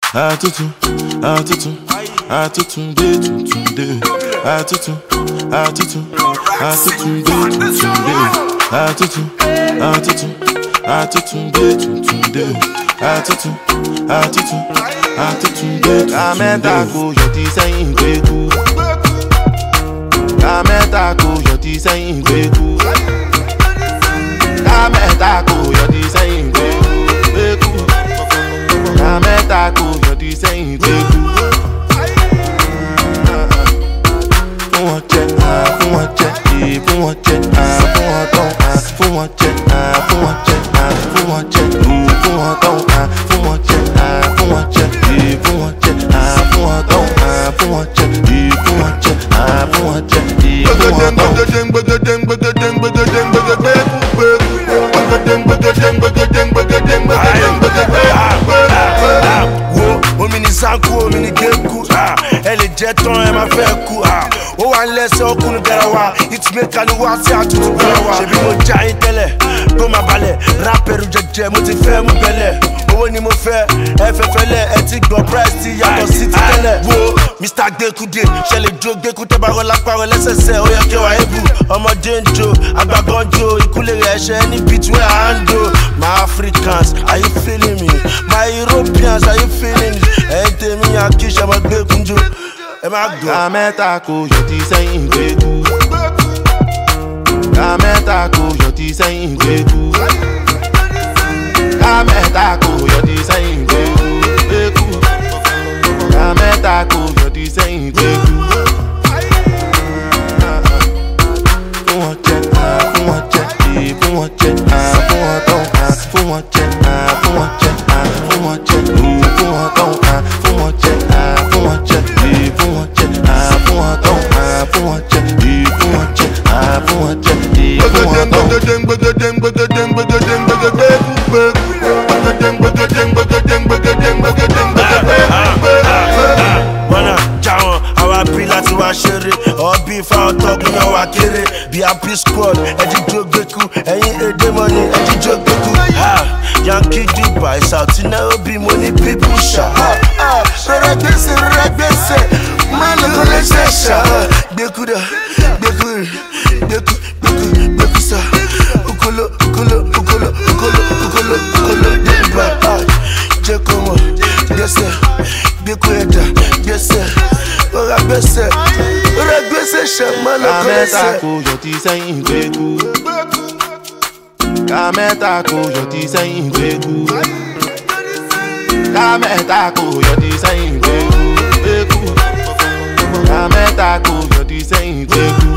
Atutu, atutu, atutu, de tutu, de. Atutu, atutu, atutu, de tutu, de. Atutu, atutu, atutu, de tutu, de. Atutu, atutu, atutu, de tutu, de. Ameta ko yoti sayin kweku. Ameta ko yoti sayin kweku. Ameta ko yoti sayin kweku. Ameta ko yoti sayin kweku. Elle est jet on elle m'a fait coup. Oh on laisse au coup garawa. It's me kaluwa c'est à tout garawa. J'ai vu mon jaï télé, comme ma balai. Rapper ou jet moi tu fais mon belé. Oh ni mo fait, FFL, ethic go price ti y'a ton site télé. Wo, Mr. Découdé, j'ai les jokes d'écouter la parole nécessaire. Oh y'a que wa ebu, ọmọ Denjo, agba gonjo, ikule reche ni beat we handle. My Africans, are you feeling me? My Europeans, are you feeling me? Ente mi akisha ma gbe kunjo. Ameta ko yoti sayin kweku. Ameta ko yoti sayin kweku. Ameta ko yoti sayin kweku. Ameta ko yoti sayin kweku. Obi fa talk no wa kere be happy squad eji jogeku eyin ede money eji jogeku Yankee Dubai South Nairobi money people sha regbese man go le sha gbekuda gbeku sa ukolo Dubai je komo gese gbeku eda gese ora bese Ameta ko yoti sayin kweku. Ameta ko yoti sayin kweku. Ameta ko yoti sayin kweku. Ameta ko yoti sayin kweku.